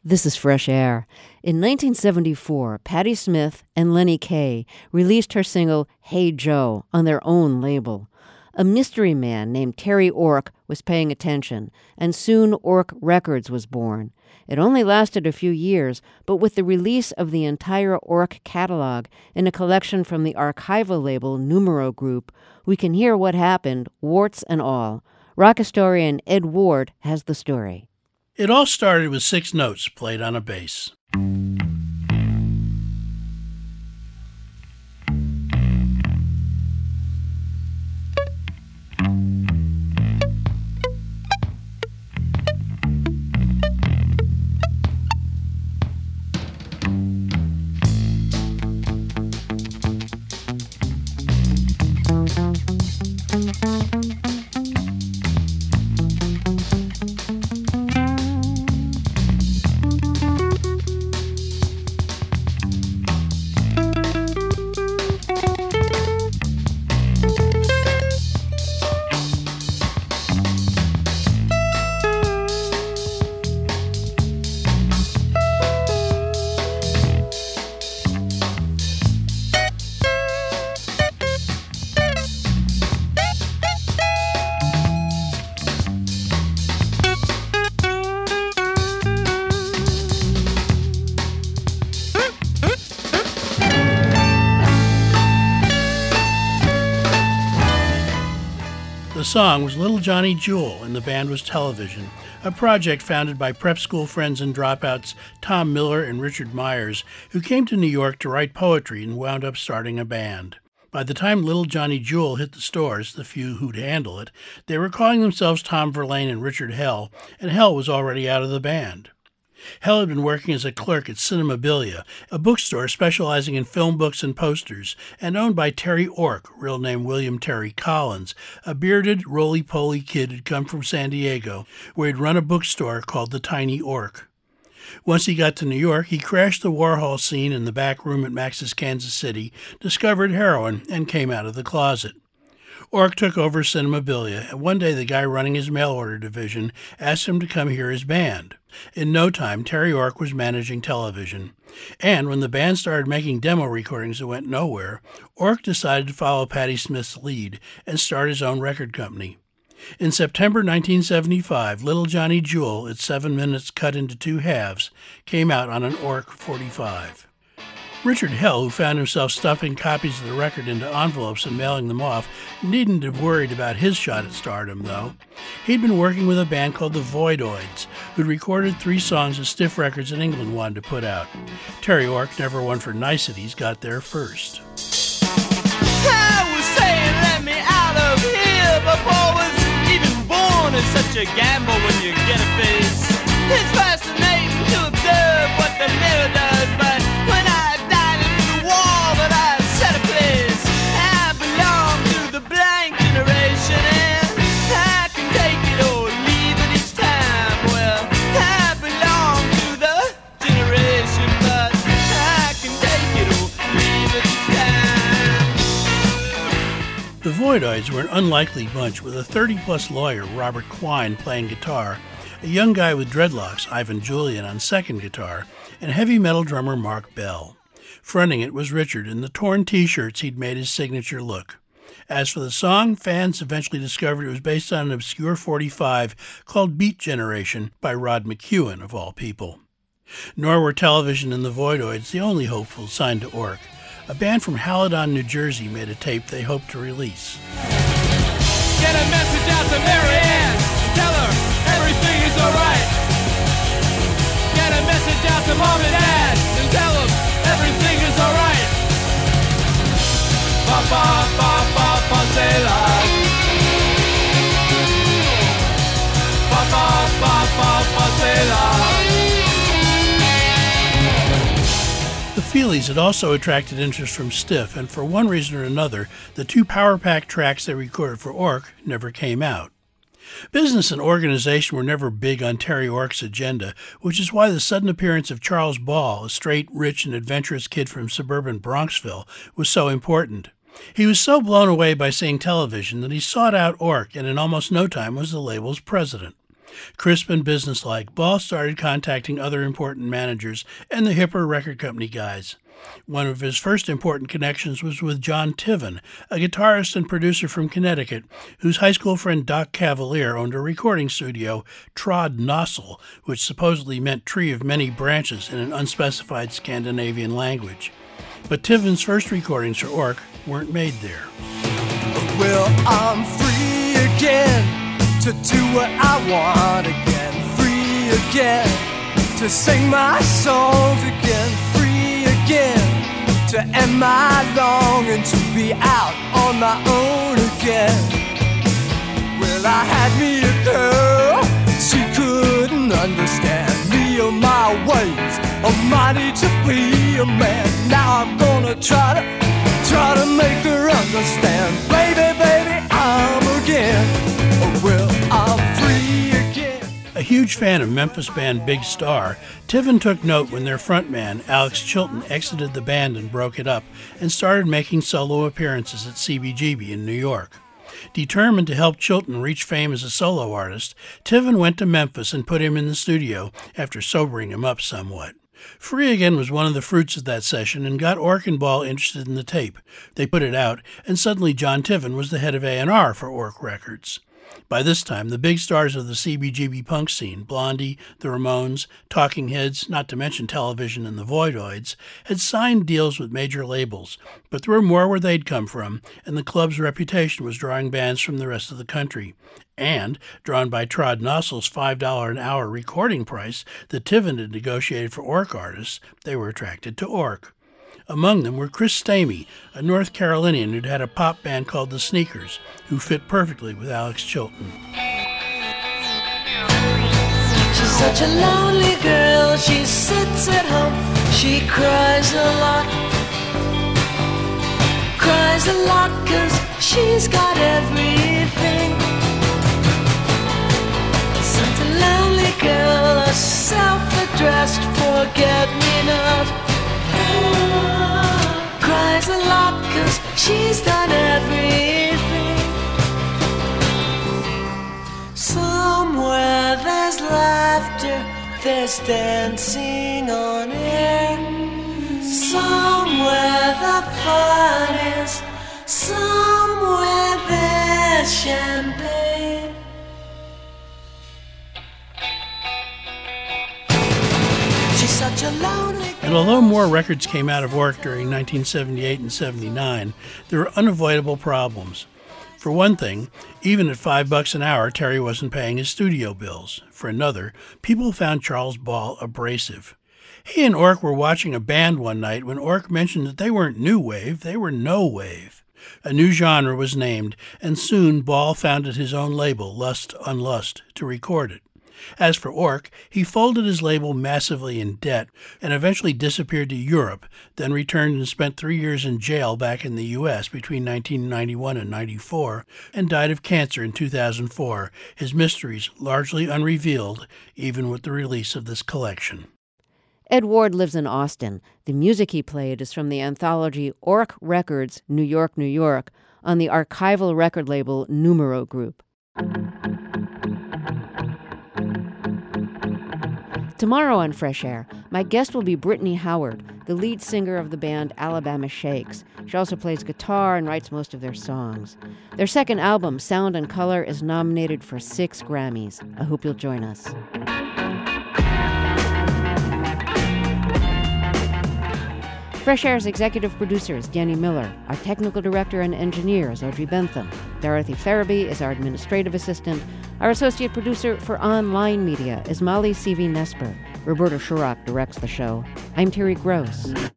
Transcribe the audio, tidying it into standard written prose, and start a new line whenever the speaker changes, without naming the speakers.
This is Fresh Air. In 1974, Patti Smith and Lenny Kaye released her single, Hey Joe, on their own label. A mystery man named Terry Ork was paying attention, and soon Ork Records was born. It only lasted a few years, but with the release of the entire Ork catalog in a collection from the archival label Numero Group, we can hear what happened, warts and all. Rock historian Ed Ward has the story.
It all started with 6 notes played on a bass. The song was Little Johnny Jewel and the band was Television, a project founded by prep school friends and dropouts Tom Miller and Richard Myers, who came to New York to write poetry and wound up starting a band. By the time Little Johnny Jewel hit the stores, the few who'd handle it, they were calling themselves Tom Verlaine and Richard Hell, and Hell was already out of the band. Hell had been working as a clerk at Cinemabilia, a bookstore specializing in film books and posters, and owned by Terry Ork, real name William Terry Collins, a bearded, roly-poly kid who'd come from San Diego, where he'd run a bookstore called the Tiny Ork. Once he got to New York, he crashed the Warhol scene in the back room at Max's Kansas City, discovered heroin, and came out of the closet. Ork took over Cinemabilia, and one day the guy running his mail-order division asked him to come hear his band. In no time, Terry Ork was managing Television. And when the band started making demo recordings that went nowhere, Ork decided to follow Patti Smith's lead and start his own record company. In September 1975, Little Johnny Jewel, its 7 minutes cut into 2 halves, came out on an Ork 45. Richard Hell, who found himself stuffing copies of the record into envelopes and mailing them off, needn't have worried about his shot at stardom, though. He'd been working with a band called the Voidoids, who'd recorded 3 songs that Stiff Records in England wanted to put out. Terry Ork, never one for niceties, got there first.
I was saying, let me out of here before I was even born. It's such a gamble when you get a face. It's fascinating to observe what the mirror does, but when I
The Voidoids were an unlikely bunch with a 30-plus lawyer, Robert Quine, playing guitar, a young guy with dreadlocks, Ivan Julian, on second guitar, and heavy metal drummer Mark Bell. Fronting it was Richard in the torn T-shirts he'd made his signature look. As for the song, fans eventually discovered it was based on an obscure 45 called Beat Generation by Rod McEwen, of all people. Nor were Television and the Voidoids the only hopefuls signed to Ork. A band from Haladon, New Jersey made a tape they hoped to release.
Get a message out to Mary Ann. Tell her everything is alright. Get a message out to Mom and Dad and tell them everything is alright. Pa pa pa pa pa Pa pa pa pa pa
The Feelies had also attracted interest from Stiff, and for one reason or another, the 2 Power Pack tracks they recorded for Ork never came out. Business and organization were never big on Terry Ork's agenda, which is why the sudden appearance of Charles Ball, a straight, rich, and adventurous kid from suburban Bronxville, was so important. He was so blown away by seeing Television that he sought out Ork and in almost no time was the label's president. Crisp and businesslike, Ball started contacting other important managers and the hipper record company guys. One of his first important connections was with John Tiven, a guitarist and producer from Connecticut, whose high school friend Doc Cavalier owned a recording studio, Trod Nossel, which supposedly meant tree of many branches in an unspecified Scandinavian language. But Tiven's first recordings for Ork weren't made there.
Well, I'm free again to do what I want again, free again to sing my songs again, free again to end my longing to be out on my own again. Well, I had me a girl, she couldn't understand me or my ways, or my need to be a man. Now I'm gonna try to make her understand. Baby, baby, I'm again. Oh, well, I'm free again.
A huge fan of Memphis band Big Star, Tiven took note when their frontman, Alex Chilton, exited the band and broke it up and started making solo appearances at CBGB in New York. Determined to help Chilton reach fame as a solo artist, Tiven went to Memphis and put him in the studio after sobering him up somewhat. Free Again was one of the fruits of that session and got Ork and Ball interested in the tape. They put it out, and suddenly John Tiven was the head of A&R for Ork Records. By this time, the big stars of the CBGB punk scene, Blondie, the Ramones, Talking Heads, not to mention Television and the Voidoids, had signed deals with major labels, but there were more where they'd come from, and the club's reputation was drawing bands from the rest of the country. And, drawn by Trod Nossel's $5 an hour recording price that Tiven had negotiated for Ork artists, they were attracted to Ork. Among them were Chris Stamey, a North Carolinian who'd had a pop band called The Sneakers, who fit perfectly with Alex Chilton.
She's such a lonely girl, she sits at home, she cries a lot. Cries a lot 'cause she's got everything. Such a lonely girl, a self-addressed forget-me-not. Cries a lot 'cause she's done everything. Somewhere there's laughter, there's dancing on air. Somewhere the fun is, somewhere there's champagne. She's such a lonely.
And although more records came out of Ork during 1978 and 79, there were unavoidable problems. For one thing, even at $5 an hour, Terry wasn't paying his studio bills. For another, people found Charles Ball abrasive. He and Ork were watching a band one night when Ork mentioned that they weren't new wave, they were no wave. A new genre was named, and soon Ball founded his own label, Lust Unlust, to record it. As for Ork, he folded his label massively in debt and eventually disappeared to Europe, then returned and spent 3 years in jail back in the U.S. between 1991 and 94, and died of cancer in 2004, his mysteries largely unrevealed, even with the release of this collection.
Ed Ward lives in Austin. The music he played is from the anthology Ork Records, New York, New York, on the archival record label Numero Group. Tomorrow on Fresh Air, my guest will be Brittany Howard, the lead singer of the band Alabama Shakes. She also plays guitar and writes most of their songs. Their second album, Sound and Color, is nominated for 6 Grammys. I hope you'll join us. Fresh Air's executive producer is Danny Miller. Our technical director and engineer is Audrey Bentham. Dorothy Farabee is our administrative assistant. Our associate producer for online media is Molly C.V. Nesper. Roberta Shurock directs the show. I'm Terry Gross.